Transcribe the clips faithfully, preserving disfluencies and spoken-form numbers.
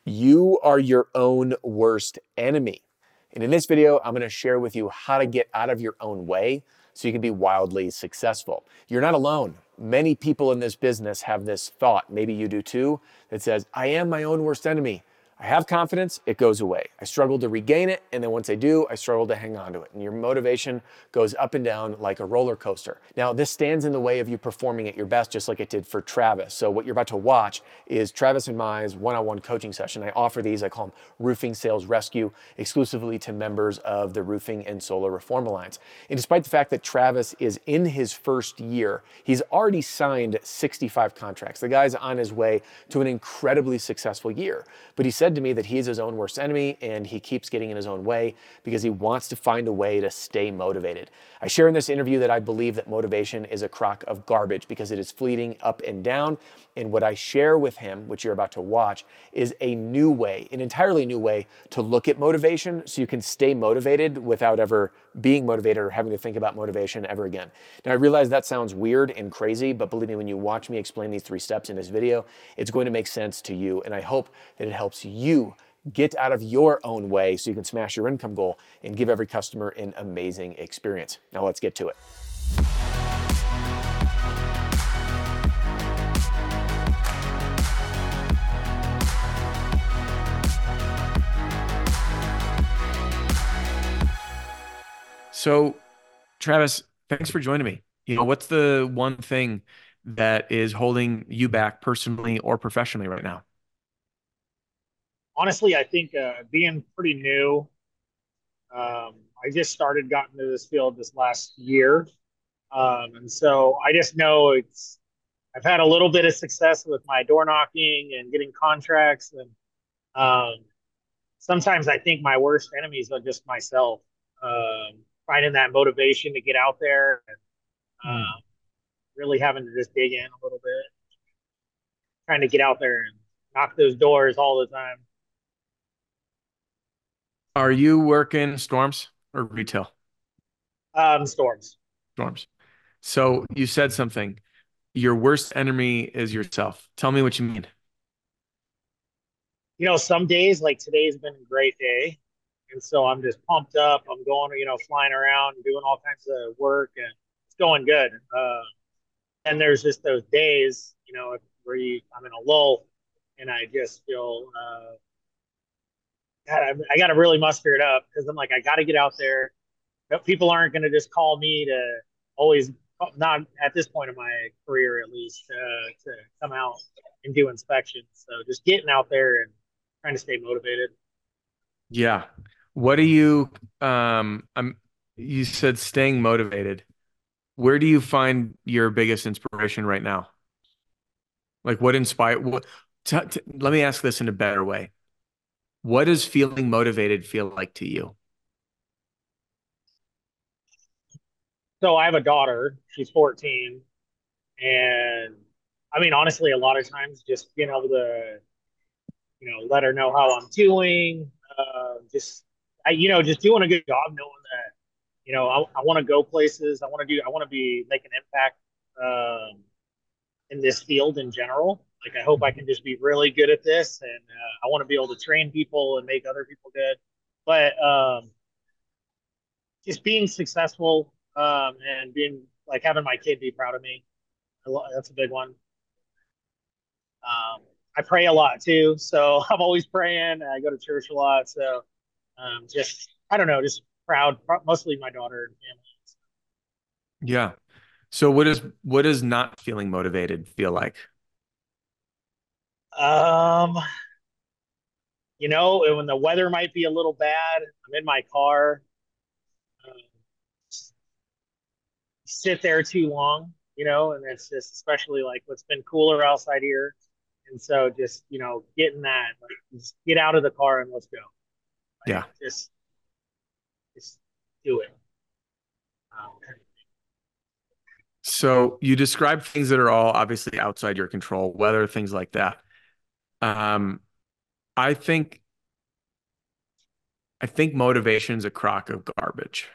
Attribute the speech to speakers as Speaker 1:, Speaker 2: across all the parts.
Speaker 1: You are your own worst enemy. And in this video, I'm going to share with you how to get out of your own way so you can be wildly successful. You're not alone. Many people in this business have this thought, maybe you do too, that says, I am my own worst enemy. I have confidence, it goes away. I struggle to regain it, and then once I do, I struggle to hang on to it. And your motivation goes up and down like a roller coaster. Now, this stands in the way of you performing at your best, just like it did for Travis. So what you're about to watch is Travis and my one-on-one coaching session. I offer these, I call them Roofing Sales Rescue, exclusively to members of the Roofing and Solar Reform Alliance. And despite the fact that Travis is in his first year, he's already signed sixty-five contracts. The guy's on his way to an incredibly successful year. But he said to me that he's his own worst enemy and he keeps getting in his own way because he wants to find a way to stay motivated. I share in this interview that I believe that motivation is a crock of garbage because it is fleeting up and down. And what I share with him, which you're about to watch, is a new way, an entirely new way to look at motivation so you can stay motivated without ever being motivated or having to think about motivation ever again. Now, I realize that sounds weird and crazy, but believe me, when you watch me explain these three steps in this video, it's going to make sense to you. And I hope that it helps you get out of your own way so you can smash your income goal and give every customer an amazing experience. Now let's get to it. So, Travis, thanks for joining me. You know, what's the one thing that is holding you back personally or professionally right now?
Speaker 2: Honestly, I think uh, being pretty new, um, I just started got into this field this last year, um, and so I just know it's. I've had a little bit of success with my door knocking and getting contracts, and um, sometimes I think my worst enemies are just myself. Um, finding that motivation to get out there, and
Speaker 1: Hmm.
Speaker 2: uh, really having to just dig in a little bit, trying to get out there and knock those doors all the time.
Speaker 1: Are you working storms or retail?
Speaker 2: Um, storms.
Speaker 1: Storms. So you said something. Your worst enemy is yourself. Tell me what you mean.
Speaker 2: You know, some days like today's been a great day, and so I'm just pumped up. I'm going, you know, flying around, and doing all kinds of work, and it's going good. Uh, and there's just those days, you know, where you I'm in a lull, and I just feel, uh, God, I, I got to really muster it up because I'm like, I got to get out there. People aren't going to just call me to always, not at this point in my career at least, uh, to come out and do inspections. So just getting out there and trying to stay motivated.
Speaker 1: Yeah. What do you um I'm you said staying motivated. Where do you find your biggest inspiration right now? Like what inspire what t t let me ask this in a better way. What does feeling motivated feel like to you?
Speaker 2: So I have a daughter. She's fourteen, and I mean, honestly, a lot of times just being able to, you know, let her know how I'm doing, uh, just, I, you know, just doing a good job, knowing that, you know, I, I want to go places. I want to do. I want to be make an impact um, in this field in general. Like, I hope I can just be really good at this, and uh, I want to be able to train people and make other people good. But um, just being successful um, and being like having my kid be proud of me. That's a big one. Um, I pray a lot too, so I'm always praying. I go to church a lot, so um, just I don't know, just proud. Mostly my daughter and
Speaker 1: Yeah. So what is what does not feeling motivated feel like?
Speaker 2: family. Um, you know, when the weather might be a little bad, I'm in my car, um, sit there too long, you know, and it's just especially like what's been cooler outside here, and so just you know getting that like just get out of the car and let's go, like
Speaker 1: Yeah.
Speaker 2: just just do it. Um,
Speaker 1: So you describe things that are all obviously outside your control, weather, things like that. Um, I think I think motivation's a crock of garbage.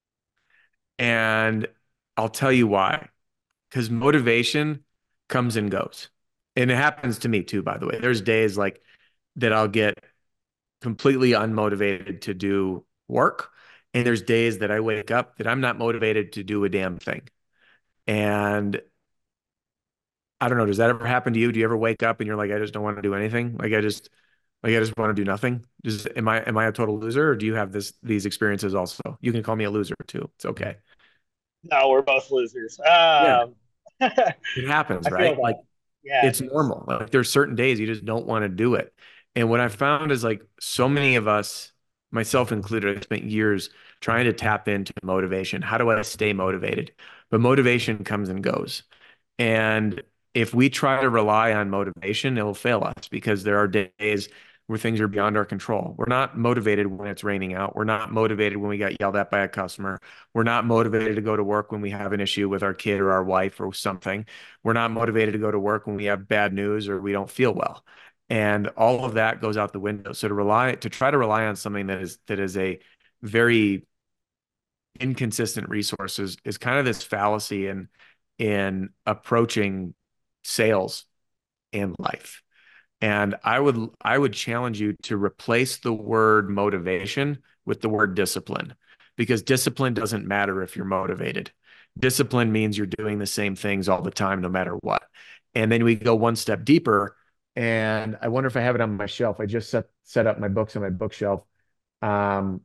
Speaker 1: And I'll tell you why. Because motivation comes and goes. And it happens to me too, by the way. There's days like that I'll get completely unmotivated to do work. And there's days that I wake up that I'm not motivated to do a damn thing. And I don't know, does that ever happen to you? Do you ever wake up and you're like, I just don't want to do anything? Like I just like I just want to do nothing. Just am I am I a total loser or do you have this these experiences also? You can call me a loser too. It's okay.
Speaker 2: No, we're both losers.
Speaker 1: Yeah,
Speaker 2: Um,
Speaker 1: it happens,
Speaker 2: I feel
Speaker 1: right?
Speaker 2: that.
Speaker 1: Like
Speaker 2: Yeah, it
Speaker 1: it's
Speaker 2: does.
Speaker 1: normal. Like there's certain days you just don't want to do it. And what I found is like so many of us, myself included, I spent years trying to tap into motivation. How do I stay motivated? But motivation comes and goes. And if we try to rely on motivation, it will fail us because there are days where things are beyond our control. We're not motivated when it's raining out. We're not motivated when we got yelled at by a customer. We're not motivated to go to work when we have an issue with our kid or our wife or something. We're not motivated to go to work when we have bad news or we don't feel well. And all of that goes out the window. So to rely to try to rely on something that is that is a very inconsistent resources is kind of this fallacy in in approaching sales in life. And I would I would challenge you to replace the word motivation with the word discipline because discipline doesn't matter if you're motivated. Discipline means you're doing the same things all the time, no matter what. And then we go one step deeper. And I wonder if I have it on my shelf. I just set set up my books on my bookshelf. Um,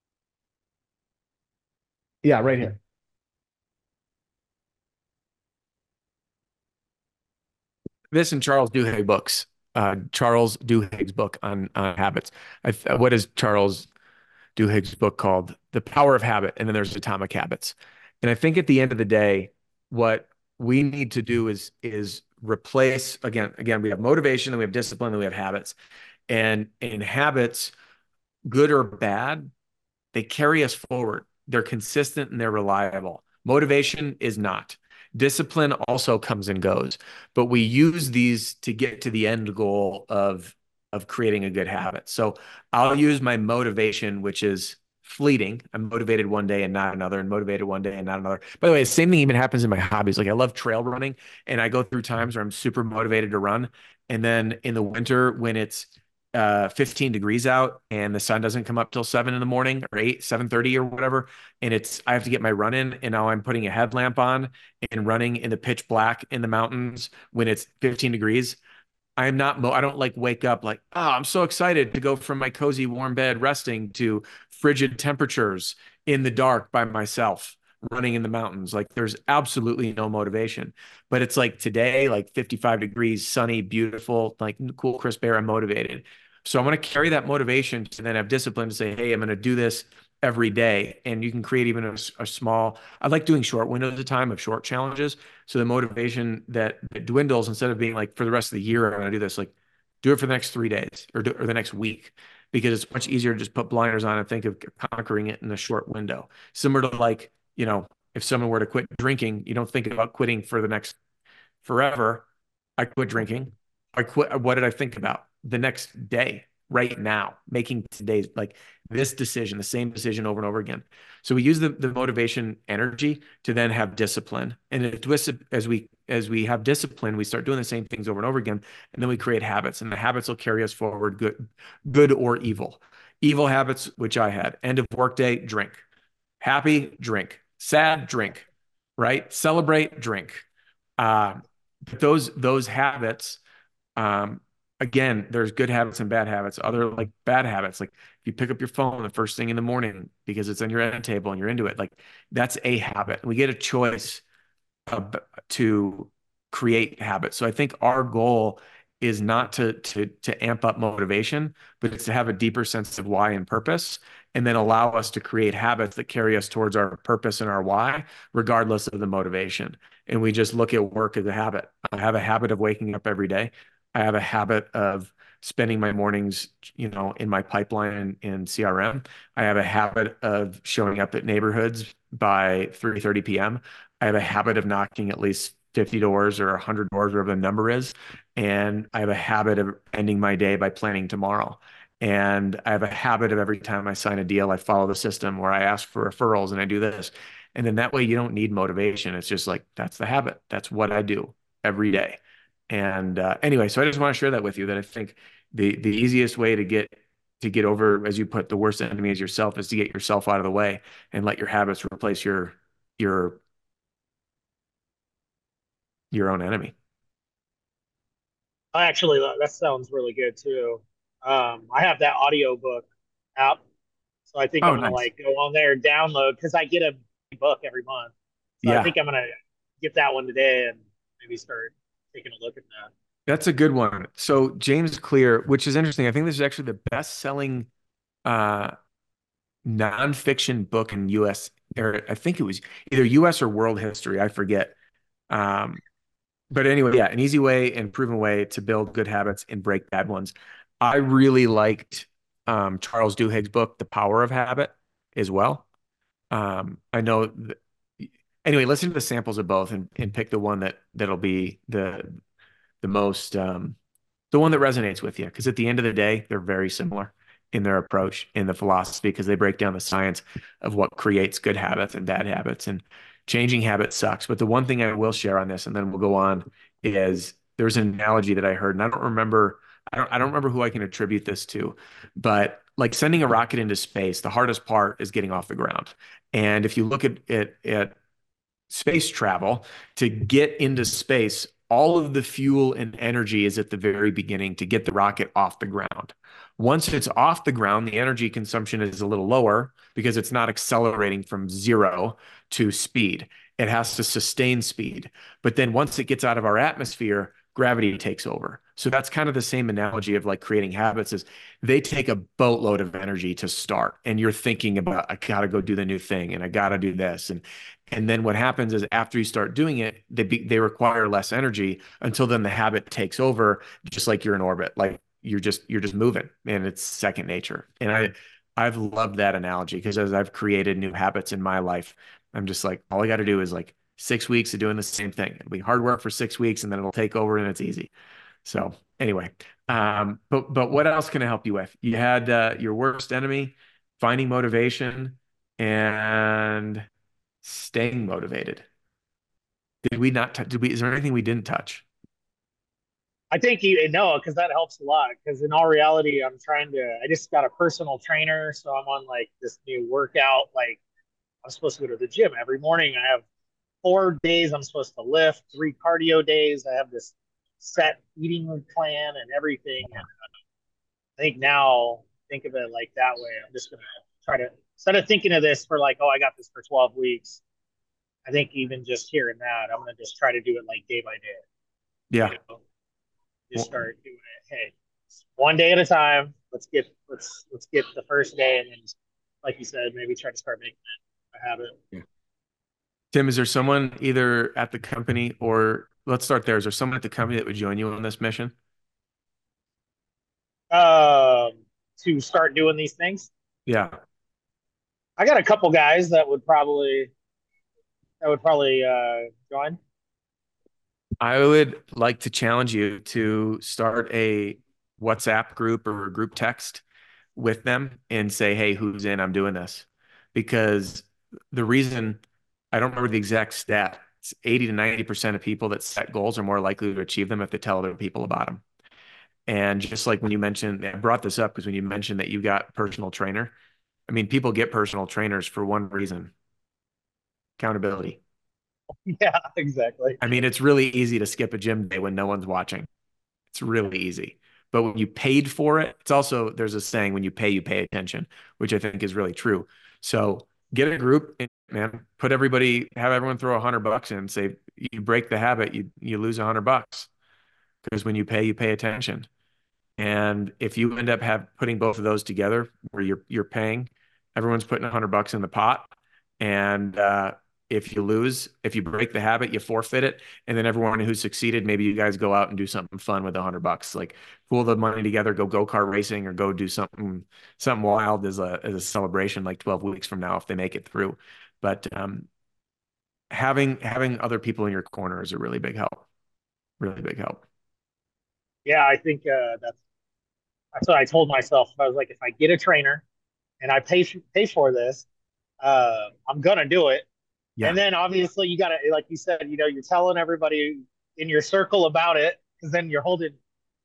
Speaker 1: yeah, right here. This and Charles Duhigg books. Uh, Charles Duhigg's book on, on habits. I, what is Charles Duhigg's book called? The Power of Habit. And then there's Atomic Habits. And I think at the end of the day, what we need to do is is replace again, again, we have motivation, then we have discipline, then we have habits. And in habits, good or bad, they carry us forward. They're consistent and they're reliable. Motivation is not. Discipline also comes and goes, but we use these to get to the end goal of of creating a good habit. So I'll use my motivation, which is fleeting. I'm motivated one day and not another, and motivated one day and not another. By the way, the same thing even happens in my hobbies. Like I love trail running, and I go through times where I'm super motivated to run, and then in the winter when it's uh fifteen degrees out and the sun doesn't come up till seven in the morning or eight, seven thirty or whatever. And it's, I have to get my run in and now I'm putting a headlamp on and running in the pitch black in the mountains when it's fifteen degrees. I'm not, mo- I don't like wake up like, oh, I'm so excited to go from my cozy warm bed resting to frigid temperatures in the dark by myself running in the mountains. Like there's absolutely no motivation. But it's like today, like fifty-five degrees, sunny, beautiful, like cool, crisp air. I'm motivated. So I'm going to carry that motivation to then have discipline to say, hey, I'm going to do this every day. And you can create even a, a small, I like doing short windows of time of short challenges. So the motivation that, that dwindles instead of being like for the rest of the year, I'm going to do this, like do it for the next three days or, do, or the next week, because it's much easier to just put blinders on and think of conquering it in a short window. Similar to like, you know, if someone were to quit drinking, you don't think about quitting for the next forever. I quit drinking. I quit. What did I think about the next day, right now, making today's like this decision, the same decision over and over again. So we use the, the motivation energy to then have discipline. And as we as we have discipline, we start doing the same things over and over again. And then we create habits, and the habits will carry us forward, good, good or evil. Evil habits, which I had. End of workday, drink. Happy, drink. Sad, drink. Right? Celebrate, drink. Uh, but those those habits, um, again, there's good habits and bad habits. Other like bad habits, like if you pick up your phone the first thing in the morning because it's on your end table and you're into it, like that's a habit. We get a choice uh, to create habits. So I think our goal is not to to to amp up motivation, but it's to have a deeper sense of why and purpose, and then allow us to create habits that carry us towards our purpose and our why, regardless of the motivation. And we just look at work as a habit. I have a habit of waking up every day. I have a habit of spending my mornings, you know, in my pipeline in, in C R M. I have a habit of showing up at neighborhoods by three thirty p m. I have a habit of knocking at least fifty doors or one hundred doors, whatever the number is. And I have a habit of ending my day by planning tomorrow. And I have a habit of every time I sign a deal, I follow the system where I ask for referrals and I do this. And then that way you don't need motivation. It's just like, that's the habit. That's what I do every day. And uh, anyway, so I just want to share that with you that I think The the easiest way to get to get over, as you put, the worst enemy is yourself, is to get yourself out of the way and let your habits replace your your your own enemy.
Speaker 2: Actually, that that sounds really good too. Um, I have that audiobook app, so I think I'm
Speaker 1: Oh,
Speaker 2: gonna
Speaker 1: nice.
Speaker 2: like go on there and download because I get a book every month. So I
Speaker 1: Yeah,
Speaker 2: think I'm gonna get that one today and maybe start taking a look at that.
Speaker 1: that's a good one. So James Clear, which is interesting. I think this is actually the best-selling uh nonfiction book in U S, or I think it was either U S or world history. I forget. Um, but anyway, yeah, an easy way and proven way to build good habits and break bad ones. I really liked um, Charles Duhigg's book, The Power of Habit, as well. Um, I know. Th- anyway, listen to the samples of both and, and pick the one that that'll be the the most um, the one that resonates with you. Because at the end of the day, they're very similar in their approach, in the philosophy, because they break down the science of what creates good habits and bad habits. And changing habits sucks. But the one thing I will share on this, and then we'll go on, is there's an analogy that I heard, and I don't remember, I don't, I don't remember who I can attribute this to, but like sending a rocket into space, the hardest part is getting off the ground. And if you look at at, at space travel, to get into space, all of the fuel and energy is at the very beginning to get the rocket off the ground. Once it's off the ground, the energy consumption is a little lower because it's not accelerating from zero to speed. It has to sustain speed. But then once it gets out of our atmosphere, gravity takes over. So that's kind of the same analogy of like creating habits is they take a boatload of energy to start. And you're thinking about, I gotta go do the new thing and I gotta do this. And and then what happens is after you start doing it, they be, they require less energy until then the habit takes over, just like you're in orbit. Like you're just you're just moving and it's second nature. And I I've loved that analogy because as I've created new habits in my life, I'm just like, all I got to do is like six weeks of doing the same thing. It'll be hard work for six weeks and then it'll take over and it's easy. So anyway, um, but but what else can I help you with? You had uh, your worst enemy, finding motivation, and staying motivated. Did we not? T- did we? Is there anything we didn't touch?
Speaker 2: I think you know because that helps a lot. Because in all reality, I'm trying to. I just got a personal trainer, so I'm on like this new workout. Like I'm supposed to go to the gym every morning. I have four days I'm supposed to lift, three cardio days. I have this set eating plan and everything. And I think now think of it like that way. I'm just gonna try to instead of thinking of this for like, oh, I got this for twelve weeks. I think even just hearing that, I'm gonna just try to do it like day by day. You
Speaker 1: Yeah.
Speaker 2: know, just
Speaker 1: Well,
Speaker 2: start doing it. Hey, one day at a time. Let's get let's let's get the first day, and then, like you said, maybe try to start making it a habit.
Speaker 1: yeah. Tim, is there someone either at the company or let's start there. Is there someone at the company that would join you on this mission?
Speaker 2: Um, to start doing these things.
Speaker 1: Yeah.
Speaker 2: I got a couple guys that would probably that would probably uh, join.
Speaker 1: I would like to challenge you to start a WhatsApp group or a group text with them and say, hey, who's in? I'm doing this. Because the reason I don't remember the exact stat, it's eighty to ninety percent of people that set goals are more likely to achieve them if they tell other people about them. And just like when you mentioned, I brought this up because when you mentioned that you got personal trainer, I mean, people get personal trainers for one reason, accountability.
Speaker 2: Yeah, exactly.
Speaker 1: I mean, it's really easy to skip a gym day when no one's watching. It's really easy. But when you paid for it, it's also, there's a saying, when you pay, you pay attention, which I think is really true. So get a group, and, man, put everybody, have everyone throw a hundred bucks in, say, you break the habit, you, you lose a hundred bucks. Because when you pay, you pay attention. And if you end up have putting both of those together, where you're you're paying, everyone's putting a hundred bucks in the pot, and uh, if you lose, if you break the habit, you forfeit it, and then everyone who succeeded, maybe you guys go out and do something fun with a hundred bucks, like pool the money together, go go kart racing, or go do something something wild as a as a celebration, like twelve weeks from now if they make it through. But um, having having other people in your corner is a really big help, really big help.
Speaker 2: Yeah, I think uh, that's that's what I told myself. I was like, if I get a trainer and I pay pay for this, uh, I'm gonna do it.
Speaker 1: Yeah,
Speaker 2: And then obviously you gotta, like you said, you know, you're telling everybody in your circle about it because then you're holding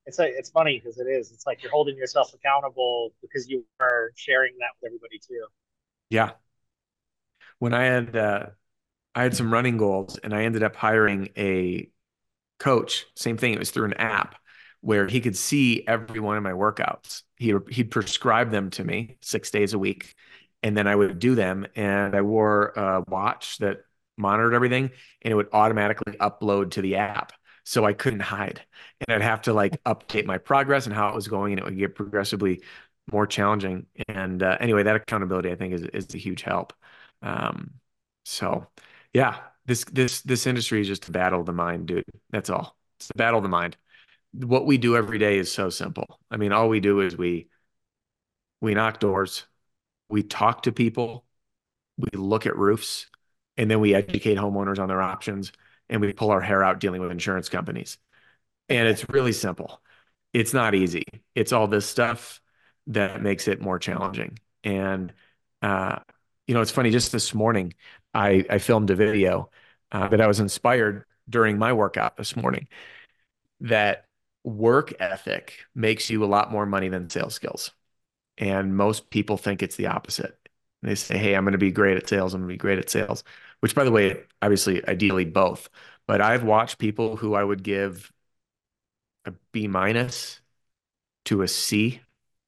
Speaker 2: It's like it's funny because it is. It's like you're holding yourself accountable because you are sharing that with everybody too.
Speaker 1: Yeah. When I had uh, I had some running goals, and I ended up hiring a coach. Same thing. It was through an app where he could see every one of my workouts. He he'd prescribe them to me six days a week, and then I would do them. And I wore a watch that monitored everything, and it would automatically upload to the app, so I couldn't hide. And I'd have to like update my progress and how it was going, and it would get progressively more challenging. And uh, anyway, that accountability I think is is a huge help. Um, so yeah, this this this industry is just a battle of the mind, dude. That's all. It's the battle of the mind. What we do every day is so simple. I mean, all we do is we we knock doors, we talk to people, we look at roofs, and then we educate homeowners on their options, and we pull our hair out dealing with insurance companies. And it's really simple. It's not easy. It's all this stuff that makes it more challenging. And uh, you know, it's funny. Just this morning, I I filmed a video uh, that I was inspired during my workout this morning. That work ethic makes you a lot more money than sales skills, and most people think it's the opposite. They say, "Hey, I'm going to be great at sales. I'm going to be great at sales," which, by the way, obviously, ideally both. But I've watched people who I would give a B minus to a C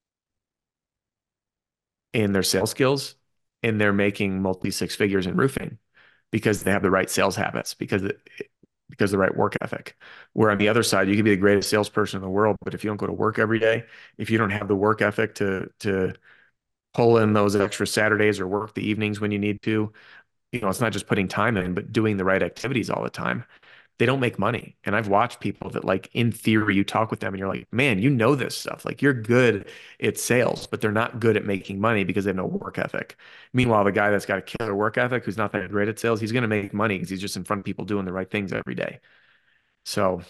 Speaker 1: in their sales skills, and they're making multi six figures in roofing because they have the right sales habits, because because the right work ethic. Where on the other side, you can be the greatest salesperson in the world, but if you don't go to work every day, if you don't have the work ethic to to pull in those extra Saturdays or work the evenings when you need to, you know, it's not just putting time in, but doing the right activities all the time. They don't make money. And I've watched people that, like, in theory, you talk with them and you're like, man, you know this stuff. Like, you're good at sales, but they're not good at making money because they have no work ethic. Meanwhile, the guy that's got a killer work ethic, who's not that great at sales, he's going to make money because he's just in front of people doing the right things every day. So,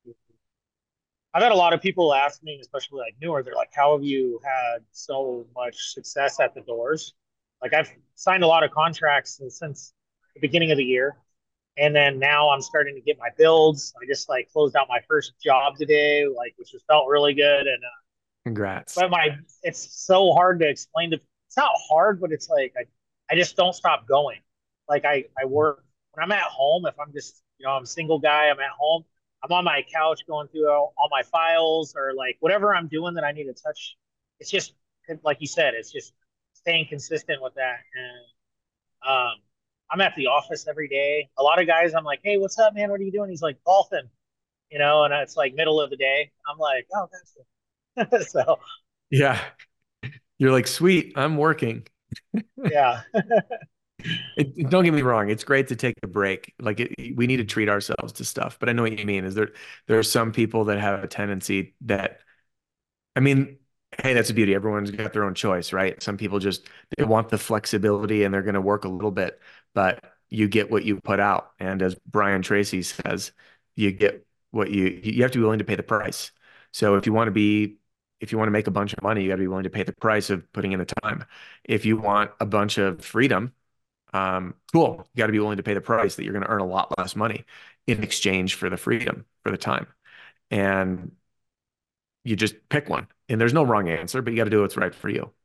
Speaker 2: I've had a lot of people ask me, especially like newer, they're like, "How have you had so much success at the doors?" Like I've signed a lot of contracts since, since the beginning of the year, and then now I'm starting to get my builds. I just like closed out my first job today, like which just felt really good. And uh,
Speaker 1: congrats.
Speaker 2: but my it's so hard to explain to. It's not hard, but it's like I I just don't stop going. Like I I work when I'm at home. If I'm just you know I'm a single guy, I'm at home. I'm on my couch going through all, all my files or like whatever I'm doing that I need to touch. It's just like you said. It's just staying consistent with that. And um, I'm at the office every day. A lot of guys, I'm like, "Hey, what's up, man? What are you doing?" He's like, "Golfing," you know, and it's like middle of the day. I'm like, "Oh, that's it." So
Speaker 1: Yeah. You're like, sweet, I'm working.
Speaker 2: yeah.
Speaker 1: It, don't get me wrong. It's great to take a break. Like it, we need to treat ourselves to stuff, but I know what you mean is there, there are some people that have a tendency that, I mean, hey, that's the beauty. Everyone's got their own choice, right? Some people just, they want the flexibility and they're going to work a little bit, but you get what you put out. And as Brian Tracy says, you get what you, you have to be willing to pay the price. So if you want to be, if you want to make a bunch of money, you got to be willing to pay the price of putting in the time. If you want a bunch of freedom, um, cool. You got to be willing to pay the price that you're going to earn a lot less money in exchange for the freedom, for the time. And you just pick one. And there's no wrong answer, but you got to do what's right for you.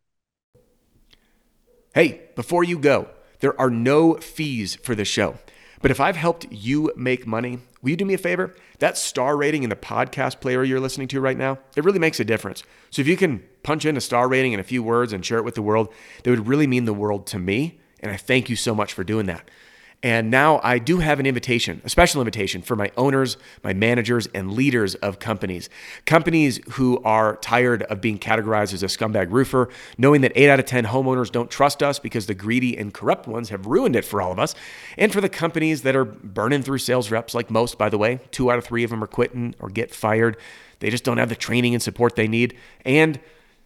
Speaker 1: Hey, before you go, there are no fees for the show. But if I've helped you make money, will you do me a favor? That star rating in the podcast player you're listening to right now, it really makes a difference. So if you can punch in a star rating in a few words and share it with the world, that would really mean the world to me. And I thank you so much for doing that. And now I do have an invitation, a special invitation for my owners, my managers, and leaders of companies. Companies who are tired of being categorized as a scumbag roofer, knowing that eight out of ten homeowners don't trust us because the greedy and corrupt ones have ruined it for all of us. And for the companies that are burning through sales reps, like most, by the way, two out of three of them are quitting or get fired. They just don't have the training and support they need. And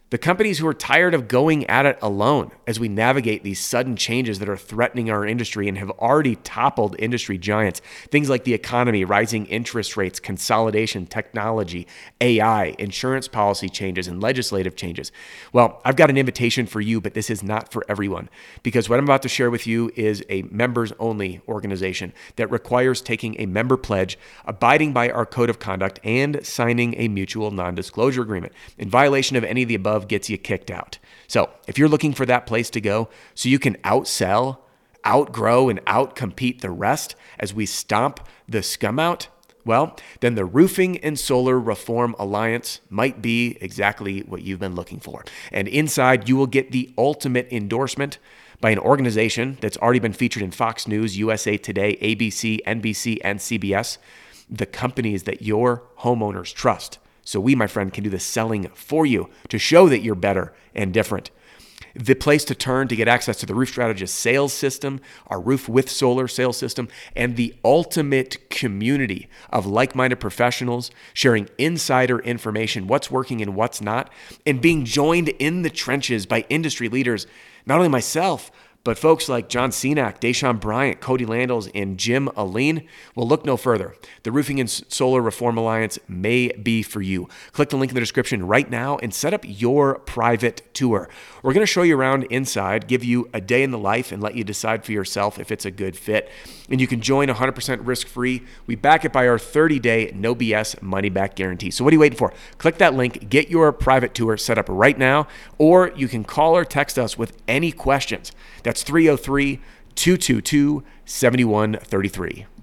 Speaker 1: The companies who are tired of going at it alone as we navigate these sudden changes that are threatening our industry and have already toppled industry giants. Things like the economy, rising interest rates, consolidation, technology, A I, insurance policy changes, and legislative changes. Well, I've got an invitation for you, but this is not for everyone, because what I'm about to share with you is a members-only organization that requires taking a member pledge, abiding by our code of conduct, and signing a mutual non-disclosure agreement. In violation of any of the above gets you kicked out. So if you're looking for that place to go so you can outsell, outgrow, and outcompete the rest as we stomp the scum out, well, then the Roofing and Solar Reform Alliance might be exactly what you've been looking for. And inside, you will get the ultimate endorsement by an organization that's already been featured in Fox News, U S A Today, A B C, N B C, and C B S, the companies that your homeowners trust. So we, my friend, can do the selling for you to show that you're better and different. The place to turn to get access to the Roof Strategist sales system, our Roof with Solar sales system, and the ultimate community of like-minded professionals sharing insider information, what's working and what's not, and being joined in the trenches by industry leaders, not only myself, but folks like John Cenac, Deshaun Bryant, Cody Landels, and Jim Aline. Well, look no further. The Roofing and Solar Reform Alliance may be for you. Click the link in the description right now and set up your private tour. We're going to show you around inside, give you a day in the life, and let you decide for yourself if it's a good fit. And you can join one hundred percent risk-free. We back it by our thirty-day no B S money-back guarantee. So what are you waiting for? Click that link, get your private tour set up right now, or you can call or text us with any questions. That's three oh three, two two two, seven one three three.